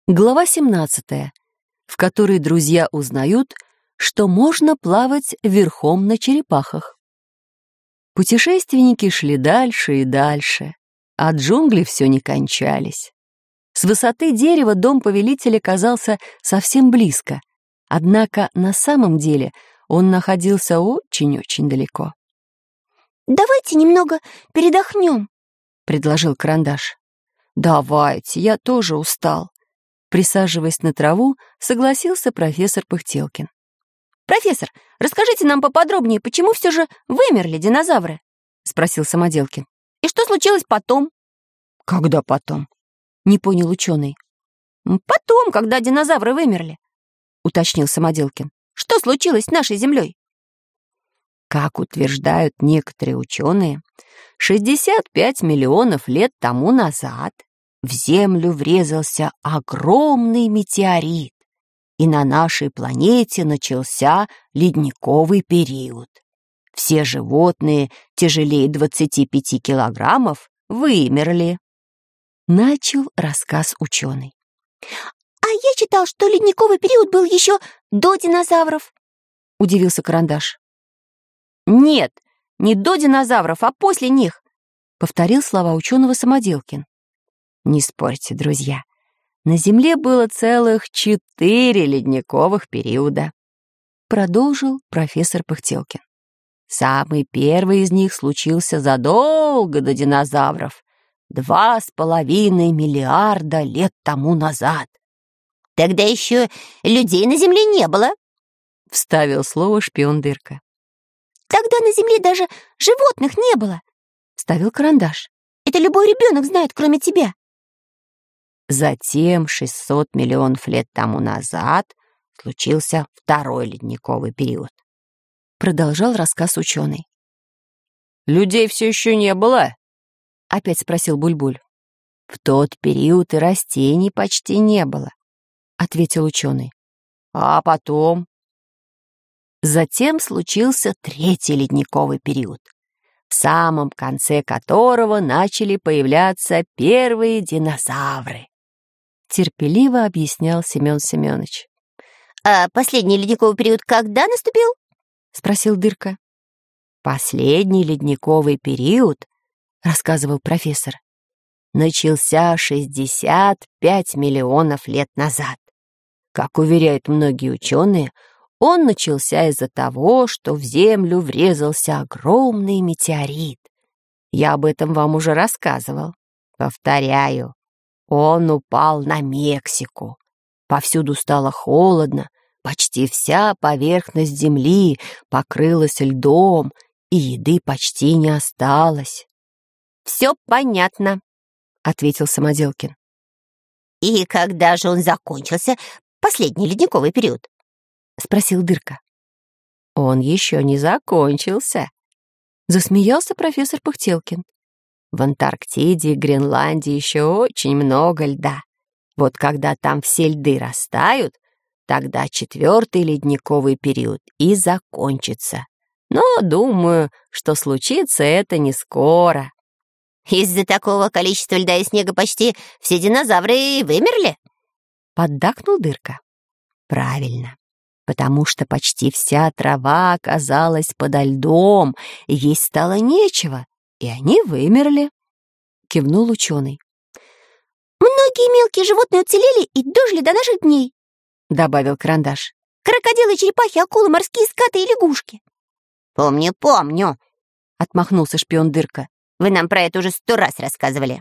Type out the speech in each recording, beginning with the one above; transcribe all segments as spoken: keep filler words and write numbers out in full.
Глава семнадцатая, в которой друзья узнают, что можно плавать верхом на черепахах. Путешественники шли дальше и дальше, а джунгли все не кончались. С высоты дерева дом повелителя казался совсем близко, однако на самом деле он находился очень-очень далеко. «Давайте немного передохнем», — предложил Карандаш. «Давайте, я тоже устал». Присаживаясь на траву, согласился профессор Пыхтелкин. «Профессор, расскажите нам поподробнее, почему все же вымерли динозавры?» — спросил Самоделкин. «И что случилось потом?» «Когда потом?» — не понял ученый. «Потом, когда динозавры вымерли», — уточнил Самоделкин. «Что случилось с нашей Землей?» Как утверждают некоторые ученые, шестьдесят пять миллионов лет тому назад в Землю врезался огромный метеорит, и на нашей планете начался ледниковый период. Все животные тяжелее двадцати пяти килограммов вымерли. Начал рассказ ученый. «А я читал, что ледниковый период был еще до динозавров», — удивился Карандаш. «Нет, не до динозавров, а после них», — повторил слова ученого Самоделкин. Не спорьте, друзья. На Земле было целых четыре ледниковых периода, продолжил профессор Пыхтелкин. Самый первый из них случился задолго до динозавров, два с половиной миллиарда лет тому назад. «Тогда еще людей на Земле не было», — вставил слово шпион Дырка. «Тогда на Земле даже животных не было», — вставил Карандаш. «Это любой ребенок знает, кроме тебя». Затем, шестьсот миллионов лет тому назад, случился второй ледниковый период. Продолжал рассказ ученый. «Людей все еще не было?» — опять спросил Буль-Буль. «В тот период и растений почти не было», — ответил ученый. «А потом?» Затем случился третий ледниковый период, в самом конце которого начали появляться первые динозавры. Терпеливо объяснял Семен Семенович. «А последний ледниковый период когда наступил?» — спросил Дырка. «Последний ледниковый период, — рассказывал профессор, — начался шестьдесят пять миллионов лет назад. Как уверяют многие ученые, он начался из-за того, что в Землю врезался огромный метеорит. Я об этом вам уже рассказывал. Повторяю. Он упал на Мексику. Повсюду стало холодно, почти вся поверхность земли покрылась льдом, и еды почти не осталось. «Все понятно», — ответил Самоделкин. «И когда же он закончился, последний ледниковый период?» — спросил Дырка. «Он еще не закончился», — засмеялся профессор Пыхтелкин. В Антарктиде и Гренландии еще очень много льда. Вот когда там все льды растают, тогда четвертый ледниковый период и закончится. Но думаю, что случится это не скоро. «Из-за такого количества льда и снега почти все динозавры и вымерли?» — поддакнул Дырка. «Правильно, потому что почти вся трава оказалась подо льдом, и есть стало нечего. И они вымерли», — кивнул ученый. «Многие мелкие животные уцелели и дожили до наших дней», — добавил Карандаш. «Крокодилы, черепахи, акулы, морские скаты и лягушки». «Помню, помню», — отмахнулся шпион Дырка. «Вы нам про это уже сто раз рассказывали».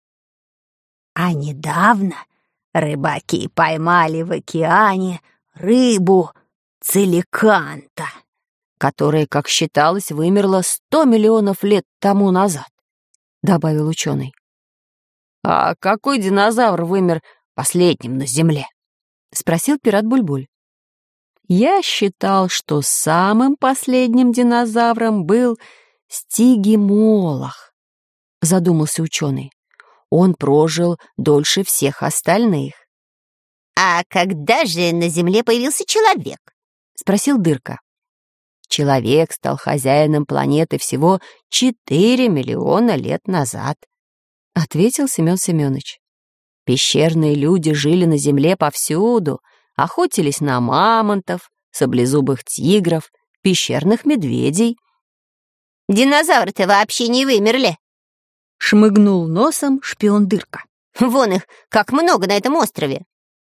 А недавно рыбаки поймали в океане рыбу целиканта, которая, как считалось, вымерла сто миллионов лет тому назад, — добавил ученый. «А какой динозавр вымер последним на Земле?» — спросил пират Буль-Буль. «Я считал, что самым последним динозавром был стигимолох», — задумался ученый. «Он прожил дольше всех остальных». «А когда же на Земле появился человек?» — спросил Дырка. Человек стал хозяином планеты всего четыре миллиона лет назад, — ответил Семен Семенович. Пещерные люди жили на земле повсюду, охотились на мамонтов, саблезубых тигров, пещерных медведей. «Динозавры-то вообще не вымерли!» — шмыгнул носом шпион Дырка. «Вон их как много на этом острове!»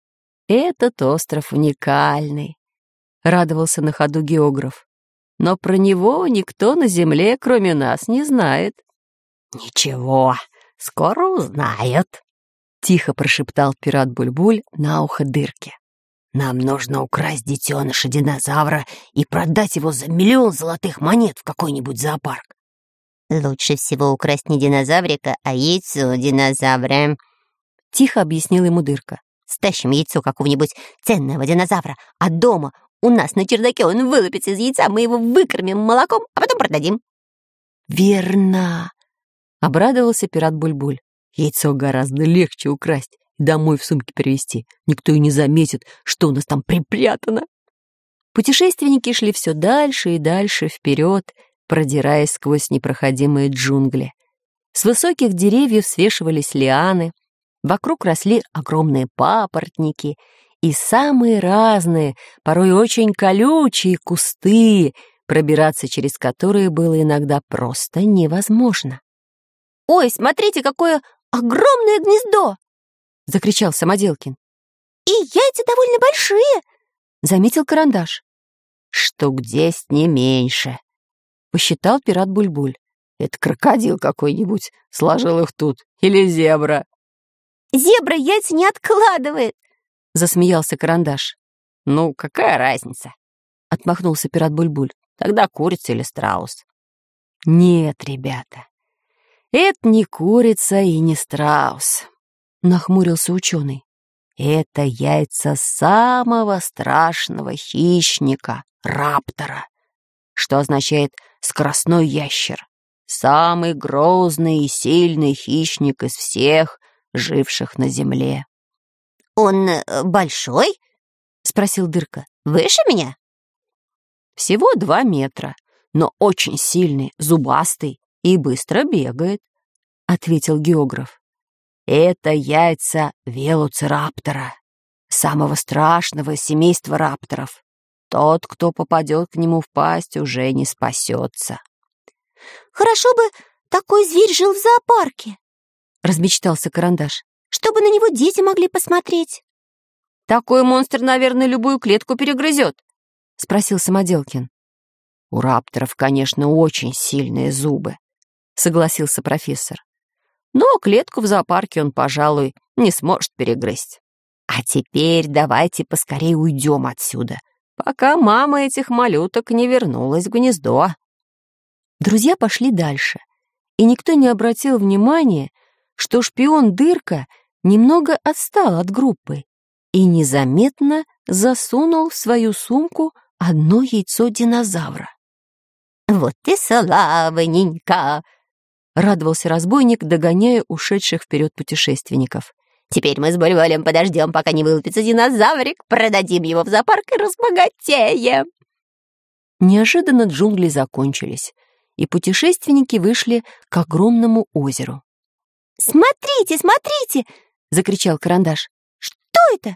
«Этот остров уникальный», — радовался на ходу географ. «Но про него никто на земле, кроме нас, не знает». «Ничего, скоро узнают», — тихо прошептал пират Буль-Буль на ухо Дырке. «Нам нужно украсть детеныша динозавра и продать его за миллион золотых монет в какой-нибудь зоопарк». «Лучше всего украсть не динозаврика, а яйцо динозавра», — тихо объяснил ему Дырка. «Стащим яйцо какого-нибудь ценного динозавра, а дома у нас на чердаке он вылупится из яйца, мы его выкормим молоком, а потом продадим». «Верно!» — обрадовался пират Буль-Буль. «Яйцо гораздо легче украсть и домой в сумке перевезти. Никто и не заметит, что у нас там припрятано». Путешественники шли все дальше и дальше вперед, продираясь сквозь непроходимые джунгли. С высоких деревьев свешивались лианы, вокруг росли огромные папоротники и самые разные, порой очень колючие кусты, пробираться через которые было иногда просто невозможно. «Ой, смотрите, какое огромное гнездо!» — закричал Самоделкин. «И яйца довольно большие!» — заметил Карандаш. «Штук десять не меньше», — посчитал пират Буль-Буль. «Это крокодил какой-нибудь сложил их тут, или зебра». «Зебра яйца не откладывает!» — засмеялся Карандаш. «Ну, какая разница?» — отмахнулся пират Буль-Буль. «Тогда курица или страус?» «Нет, ребята, это не курица и не страус», — нахмурился ученый. «Это яйца самого страшного хищника — раптора, что означает «скоростной ящер», самый грозный и сильный хищник из всех, живших на земле». «Он большой?» — спросил Дырка. «Выше меня?» «Всего два метра, но очень сильный, зубастый и быстро бегает», — ответил географ. «Это яйца велоцираптора, самого страшного из семейства рапторов. Тот, кто попадет к нему в пасть, уже не спасется». «Хорошо бы такой зверь жил в зоопарке», — размечтался Карандаш. «чтобы на него дети могли посмотреть». «Такой монстр, наверное, любую клетку перегрызет», — спросил Самоделкин. «У рапторов, конечно, очень сильные зубы», — согласился профессор. «Но клетку в зоопарке он, пожалуй, не сможет перегрызть. А теперь давайте поскорее уйдем отсюда, пока мама этих малюток не вернулась в гнездо». Друзья пошли дальше, и никто не обратил внимания, что шпион Дырка немного отстал от группы и незаметно засунул в свою сумку одно яйцо динозавра. «Вот и славненько!» — радовался разбойник, догоняя ушедших вперед путешественников. «Теперь мы с Буль-Булем подождем, пока не вылупится динозаврик, продадим его в зоопарк и разбогатеем!» Неожиданно джунгли закончились, и путешественники вышли к огромному озеру. «Смотрите, смотрите!» — закричал Карандаш. «Что это?»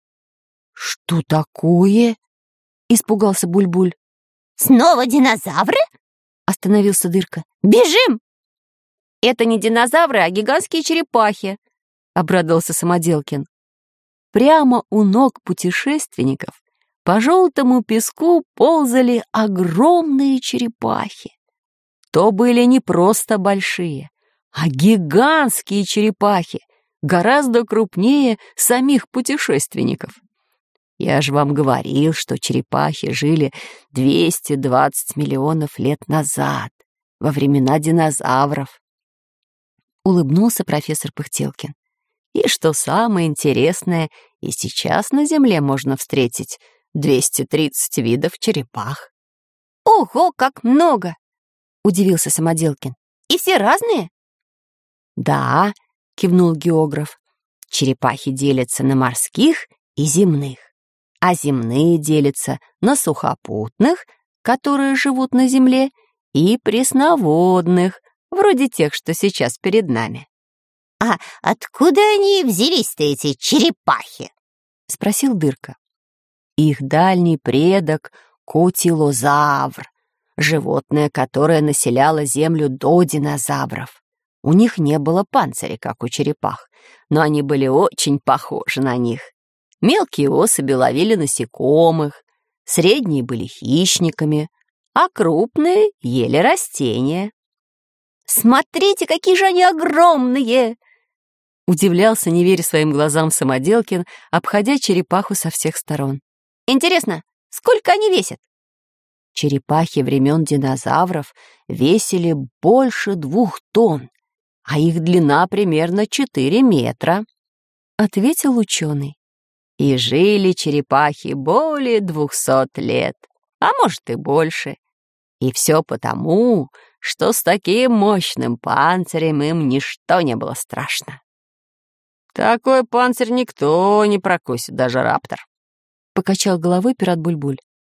«Что такое?» — испугался Буль-Буль. «Снова динозавры?» — остановился Дырка. «Бежим!» «Это не динозавры, а гигантские черепахи», — обрадовался Самоделкин. Прямо у ног путешественников по желтому песку ползали огромные черепахи. То были не просто большие, а гигантские черепахи, гораздо крупнее самих путешественников. Я же вам говорил, что черепахи жили двести двадцать миллионов лет назад, во времена динозавров. Улыбнулся профессор Пыхтелкин. И что самое интересное, и сейчас на Земле можно встретить двести тридцать видов черепах. «Ого, как много!» — удивился Самоделкин. «И все разные?» «Да», — кивнул географ, — «черепахи делятся на морских и земных, а земные делятся на сухопутных, которые живут на земле, и пресноводных, вроде тех, что сейчас перед нами». А откуда они взялись-то, эти черепахи? Спросил Дырка. Их дальний предок — котилозавр, животное, которое населяло Землю до динозавров. У них не было панциря, как у черепах, но они были очень похожи на них. Мелкие особи ловили насекомых, средние были хищниками, а крупные ели растения. «Смотрите, какие же они огромные!» Удивлялся, не веря своим глазам, Самоделкин, обходя черепаху со всех сторон. «Интересно, сколько они весят?» Черепахи времен динозавров весили больше двух тонн, а их длина примерно четыре метра, — ответил ученый. И жили черепахи более двухсот лет, а может и больше. И все потому, что с таким мощным панцирем им ничто не было страшно. «Такой панцирь никто не прокусит, даже раптор», — покачал головой пират Буль-Буль.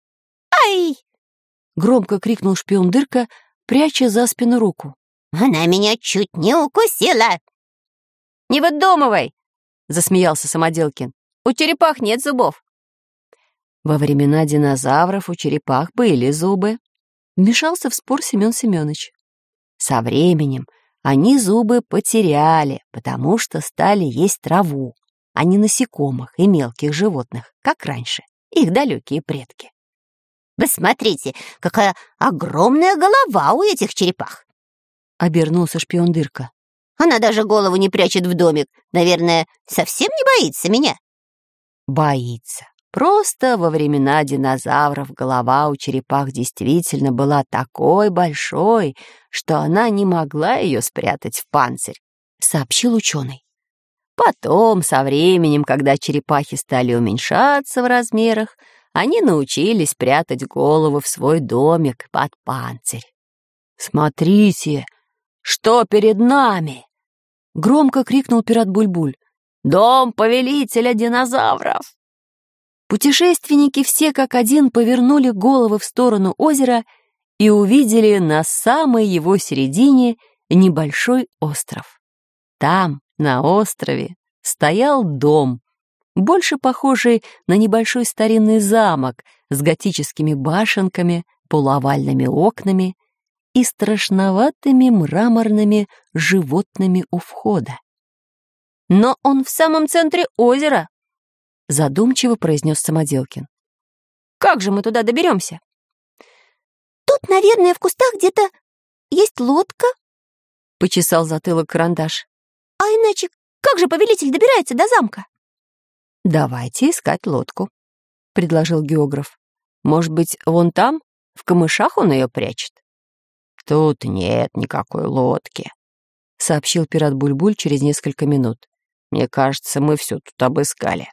«Ай!» — громко крикнул шпион Дырка, пряча за спину руку. «Она меня чуть не укусила!» «Не выдумывай!» — засмеялся Самоделкин. «У черепах нет зубов». Во времена динозавров у черепах были зубы. Вмешался в спор Семен Семенович. Со временем они зубы потеряли, потому что стали есть траву, а не насекомых и мелких животных, как раньше, их далекие предки. «Вы смотрите, какая огромная голова у этих черепах!» — обернулся шпион Дырка. «Она даже голову не прячет в домик. Наверное, совсем не боится меня?» Боится. Просто во времена динозавров голова у черепах действительно была такой большой, что она не могла ее спрятать в панцирь, сообщил ученый. Потом, со временем, когда черепахи стали уменьшаться в размерах, они научились прятать голову в свой домик под панцирь. «Смотрите, что перед нами!» — громко крикнул пират Буль-Буль. «Дом повелителя динозавров!» Путешественники все как один повернули головы в сторону озера и увидели на самой его середине небольшой остров. Там, на острове, стоял дом, больше похожий на небольшой старинный замок с готическими башенками, полуовальными окнами и страшноватыми мраморными животными у входа. «Но он в самом центре озера», — задумчиво произнес Самоделкин. «Как же мы туда доберемся?» «Тут, наверное, в кустах где-то есть лодка», — почесал затылок Карандаш. «А иначе как же повелитель добирается до замка?» «Давайте искать лодку», — предложил географ. «Может быть, вон там, в камышах он ее прячет?» «Тут нет никакой лодки», — сообщил пират Буль-Буль через несколько минут. «Мне кажется, мы все тут обыскали».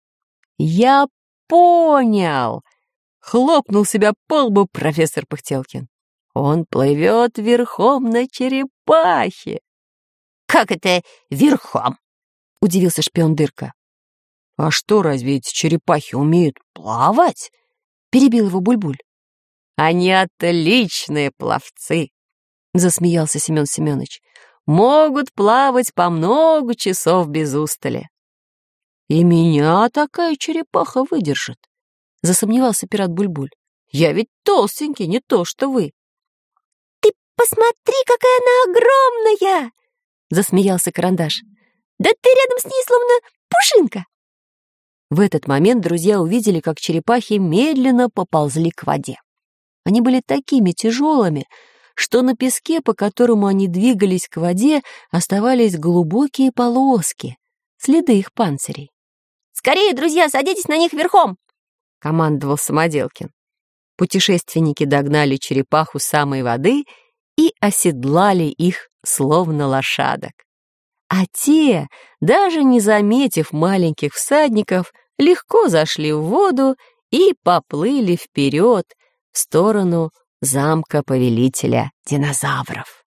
«Я понял!» — хлопнул себя по лбу профессор Пыхтелкин. «Он плывет верхом на черепахе». «Как это верхом?» — удивился шпион Дырка. «А что, разве эти черепахи умеют плавать?» — перебил его Буль-Буль. «Они отличные пловцы!» — засмеялся Семен Семенович. «Могут плавать по много часов без устали». «И меня такая черепаха выдержит», — засомневался пират Буль-Буль. «Я ведь толстенький, не то что вы». «Ты посмотри, какая она огромная!» — засмеялся Карандаш. «Да ты рядом с ней словно пушинка!» В этот момент друзья увидели, как черепахи медленно поползли к воде. Они были такими тяжелыми, что на песке, по которому они двигались к воде, оставались глубокие полоски, следы их панцирей. «Скорее, друзья, садитесь на них верхом!» — командовал Самоделкин. Путешественники догнали черепаху с самой воды и оседлали их, словно лошадок. А те, даже не заметив маленьких всадников, легко зашли в воду и поплыли вперед в сторону замка повелителя динозавров.